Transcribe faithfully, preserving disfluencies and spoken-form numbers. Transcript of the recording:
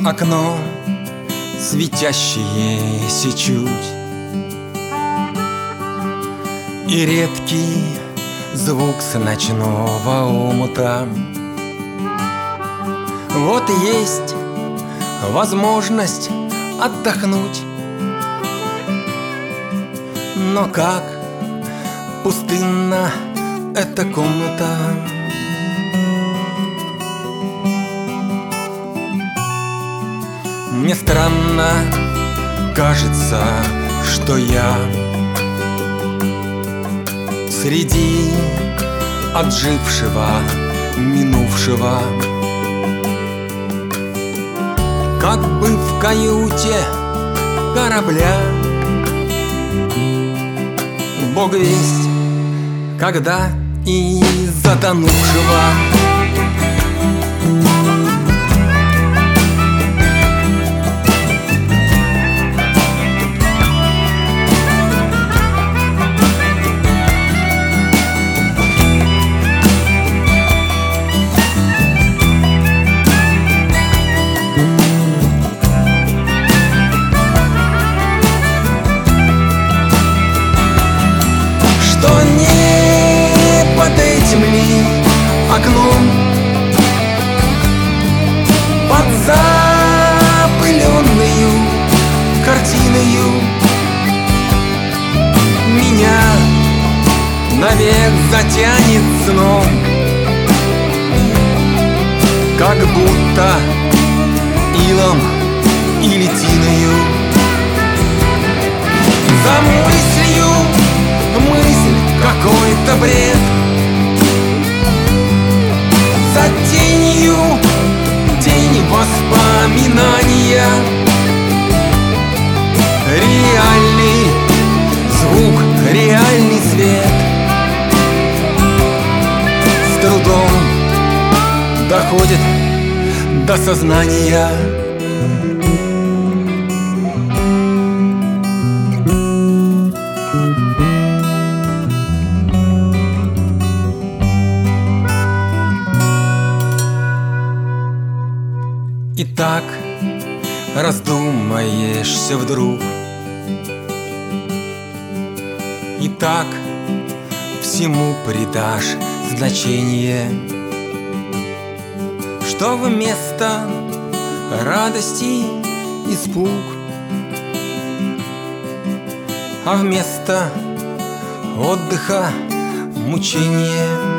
окно, светящееся чуть, и редкий звук с ночного омута. Вот и есть возможность отдохнуть, но как пустынна эта комната. Мне странно кажется, что я среди отжившего, минувшего, как бы в каюте корабля. Бог весть, когда и затонувшего. Что не под этим ли окном, под запыленную картиною меня навек затянет сном, как будто илом или тиною. За мыслью мысль, какой-то бред, за тенью тень воспоминания. Реальный звук, реальный свет с трудом доходит до сознания. И так раздумаешься вдруг, и так всему придашь значение, что вместо радости испуг, а вместо отдыха мучение.